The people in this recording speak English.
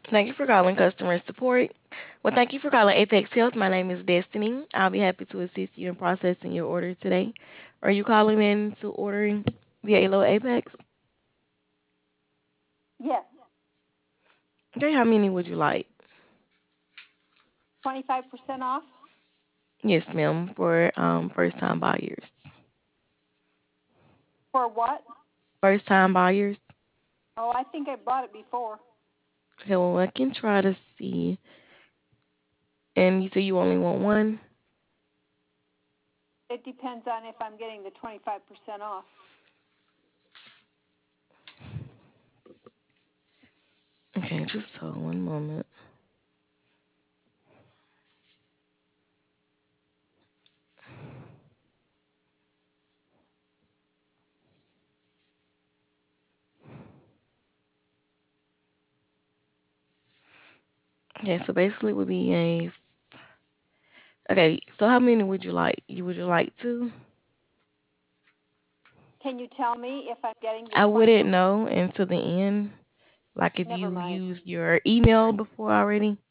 Thank you for calling customer support. Well, thank you for calling Apex Health. My name is Destiny. I'll be happy to assist you in processing your order today. Are you calling in to ordering via Alo Apex? Yes, Okay, how many would you like? 25% off. Yes, ma'am, for first time buyers. For what? First time buyers. Oh, I think I bought it before. Okay, well, I can try to see. And you say you only want one? It depends on if I'm getting the 25% off. Okay, just hold one moment. Okay, so basically it would be a. Okay, so how many would you like? Would you like two? Can you tell me if I'm getting the I 20? wouldn't know until the end. Like if Never you mind. used your email before already.